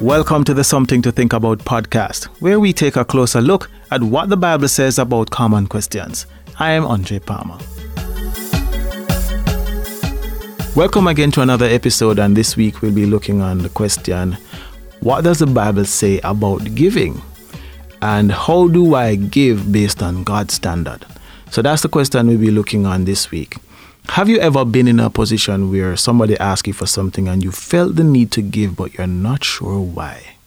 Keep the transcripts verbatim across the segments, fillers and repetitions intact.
Welcome to the Something to Think About podcast, where we take a closer look at what the Bible says about common questions. I am Andre Palmer. Welcome again to another episode, and this week we'll be looking on the question, what does the Bible say about giving? And how do I give based on God's standard? So that's the question we'll be looking on this week. Have you ever been in a position where somebody asked you for something and you felt the need to give, but you're not sure why?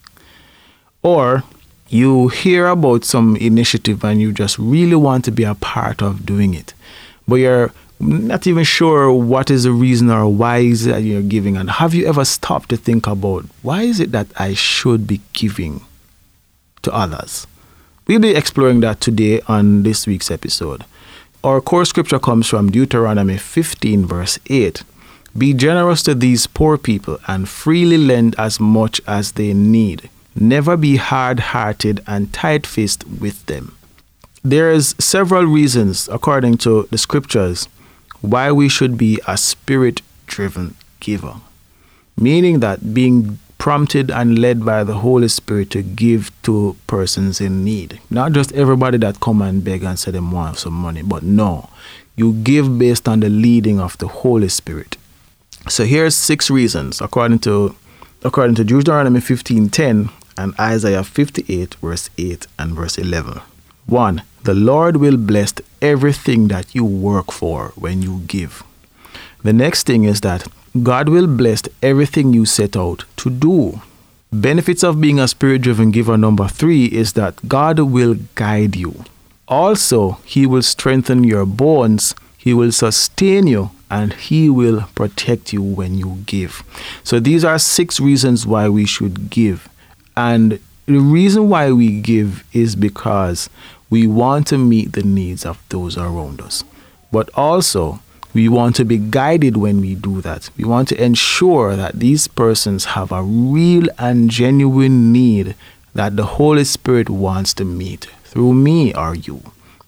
Or you hear about some initiative and you just really want to be a part of doing it, but you're not even sure what is the reason or why is it that you're giving. And have you ever stopped to think about, why is it that I should be giving to others? We'll be exploring that today on this week's episode. Our core scripture comes from Deuteronomy fifteen verse eight. Be generous to these poor people and freely lend as much as they need. Never be hard-hearted and tight-fisted with them. There's several reasons, according to the scriptures, why we should be a spirit-driven giver. Meaning that being prompted and led by the Holy Spirit to give to persons in need. Not just everybody that come and beg and say they want some money, but no, you give based on the leading of the Holy Spirit. So here's six reasons according to according to Deuteronomy fifteen ten and Isaiah fifty-eight verse eight and verse eleven. One, the Lord will bless everything that you work for when you give. The next thing is that God will bless everything you set out to do. Benefits of being a spirit-driven giver number three is that God will guide you. Also, He will strengthen your bones, He will sustain you, and He will protect you when you give. So these are six reasons why we should give. And the reason why we give is because we want to meet the needs of those around us. But also, we want to be guided when we do that. We want to ensure that these persons have a real and genuine need that the Holy Spirit wants to meet through me or you.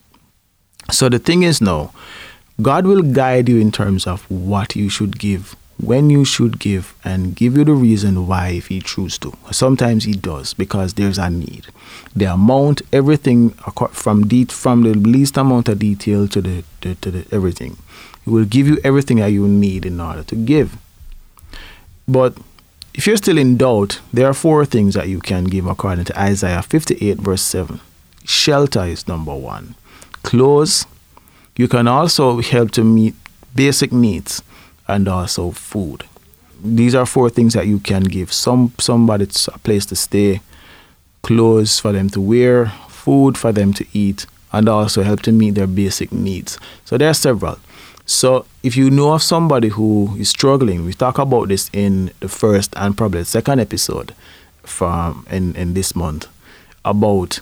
So the thing is now, God will guide you in terms of what you should give, when you should give, and give you the reason why if He chooses to. Sometimes He does because there's a need. The amount, everything from de- from the least amount of detail to the, the to the everything. He will give you everything that you need in order to give. But if you're still in doubt, there are four things that you can give according to Isaiah fifty-eight verse seven. Shelter is number one. Clothes. You can also help to meet basic needs and also food. These are four things that you can give. Some somebody a place to stay, clothes for them to wear, food for them to eat, and also help to meet their basic needs. So there are several. So if you know of somebody who is struggling, we talk about this in the first and probably the second episode from in, in this month about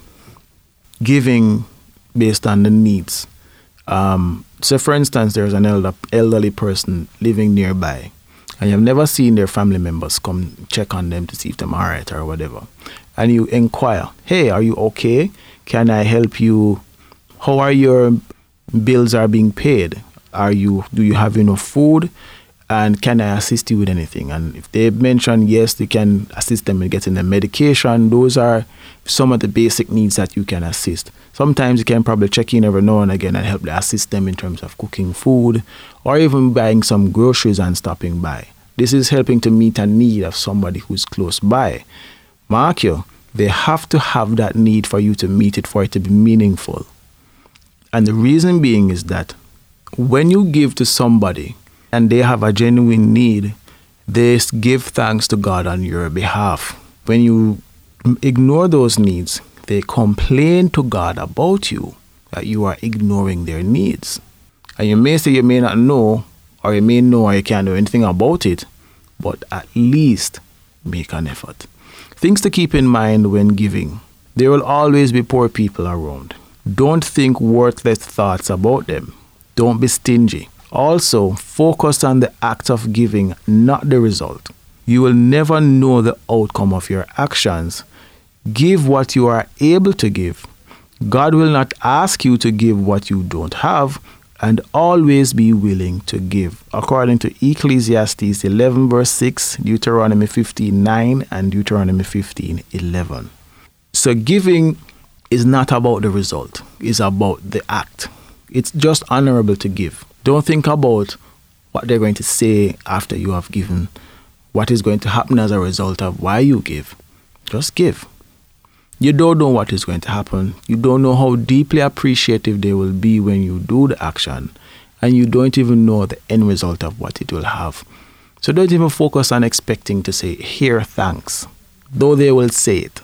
giving based on the needs. Um, so for instance, there's an elder, elderly person living nearby and you've never seen their family members come check on them to see if they're all right or whatever. And you inquire, hey, are you okay? Can I help you? How are your bills are being paid? Are you, do you have enough food? And can I assist you with anything? And if they mention yes, they can assist them in getting the medication. Those are some of the basic needs that you can assist. Sometimes you can probably check in every now and again and help assist them in terms of cooking food or even buying some groceries and stopping by. This is helping to meet a need of somebody who's close by. Mark you, they have to have that need for you to meet it for it to be meaningful. And the reason being is that when you give to somebody and they have a genuine need, they give thanks to God on your behalf. When you ignore those needs, they complain to God about you, that you are ignoring their needs. And you may say you may not know, or you may know or you can't do anything about it, but at least make an effort. Things to keep in mind when giving. There will always be poor people around. Don't think worthless thoughts about them. Don't be stingy. Also, focus on the act of giving, not the result. You will never know the outcome of your actions. Give what you are able to give. God will not ask you to give what you don't have, and always be willing to give, according to Ecclesiastes eleven verse six, Deuteronomy fifteen nine, and Deuteronomy fifteen eleven. So giving is not about the result, it's about the act. It's just honorable to give. Don't think about what they're going to say after you have given, what is going to happen as a result of why you give. Just give. You don't know what is going to happen. You don't know how deeply appreciative they will be when you do the action. And you don't even know the end result of what it will have. So don't even focus on expecting to say, here, thanks, though they will say it.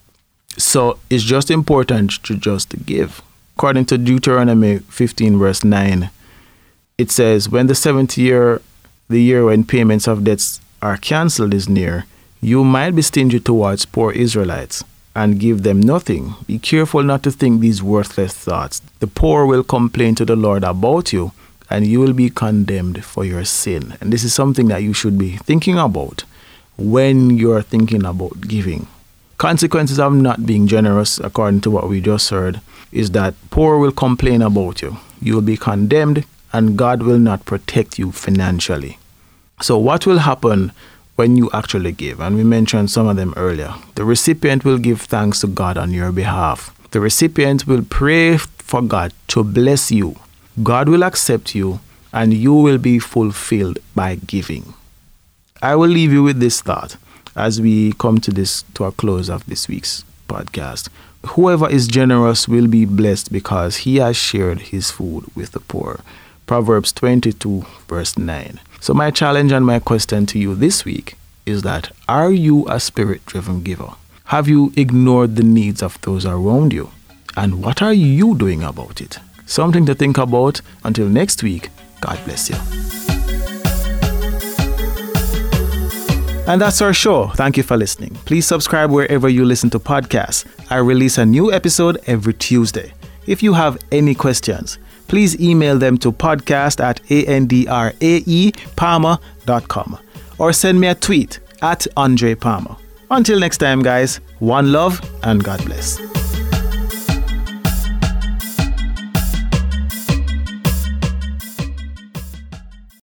So it's just important to just give. According to Deuteronomy fifteen verse nine, it says, when the seventh year, the year when payments of debts are cancelled is near, you might be stingy towards poor Israelites and give them nothing. Be careful not to think these worthless thoughts. The poor will complain to the Lord about you, and you will be condemned for your sin. And this is something that you should be thinking about when you're thinking about giving. Consequences of not being generous, according to what we just heard, is that poor will complain about you. You will be condemned, and God will not protect you financially. So what will happen when you actually give? And we mentioned some of them earlier. The recipient will give thanks to God on your behalf. The recipient will pray for God to bless you. God will accept you, and you will be fulfilled by giving. I will leave you with this thought as we come to this to a close of this week's podcast. Whoever is generous will be blessed because he has shared his food with the poor. Proverbs twenty-two verse nine. So my challenge and my question to you this week is that, are you a spirit-driven giver? Have you ignored the needs of those around you? And what are you doing about it? Something to think about. Until next week, God bless you. And that's our show. Thank you for listening. Please subscribe wherever you listen to podcasts. I release a new episode every Tuesday. If you have any questions, please email them to podcast at andrae palmer dot com or send me a tweet at Andre Palmer. Until next time, guys, one love and God bless.